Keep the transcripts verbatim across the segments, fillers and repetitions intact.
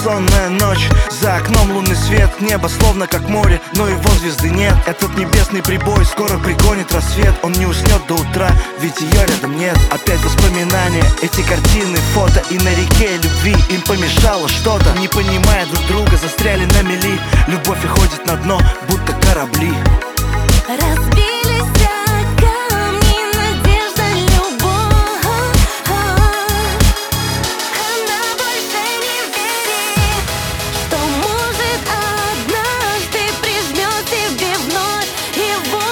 бессонная ночь. За окном лунный свет, небо словно как море, но его звезды нет. Этот небесный прибой скоро пригонит рассвет. Он не уснет до утра, ведь ее рядом нет. Опять воспоминания, эти картины, фото. И на реке любви им помешало что-то. Не понимая друг друга, застряли на мели. Любовь уходит на дно, будто корабли. Разбились о камни, надежда, любовь. Она больше не верит, что может однажды прижмет себе вновь его,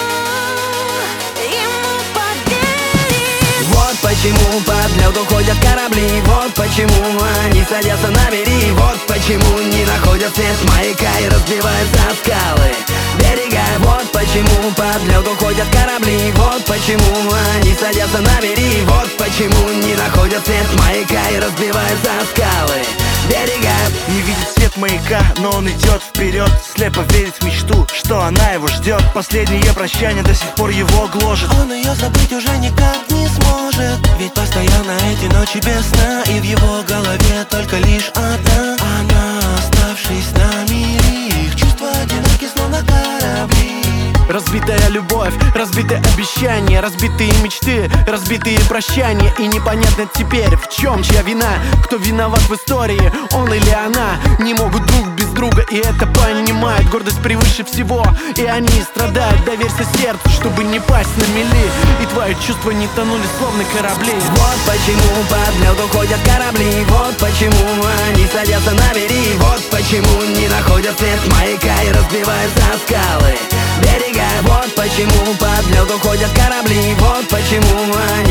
ему поверить. Вот почему под лед уходят корабли. Вот почему они садятся на мели. Вот почему не находят свет маяка и разбиваются о скалы берега. Вот почему под лед уходят корабли. Вот почему они садятся на мели. Вот почему не находят свет маяка и разбиваются о скалы берега. Не видит свет маяка, но он идет вперед. Слепо верит в мечту, что она его ждет. Последнее прощание до сих пор его гложет. Он ее забыть уже никак не сможет, ведь постоянно эти ночи без сна. И в его голове только лишь одна она, оставшись на мире. Их чувства одиноки, словно корабли. Разбитая любовь, разбитые обещания, разбитые мечты, разбитые прощания. И непонятно теперь, в чем чья вина. Кто виноват в истории, он или она. Не могут друг без друга, и это понимает. Гордость превыше всего, и они страдают. Доверься сердцу, чтобы не пасть на мели, и твои чувства не тонули, словно корабли. Вот почему под лед уходят корабли. Вот почему они садятся на мели. Вот почему не находят свет маяка и разбиваются о скалы берега. Вот почему под лед уходят корабли. Вот почему они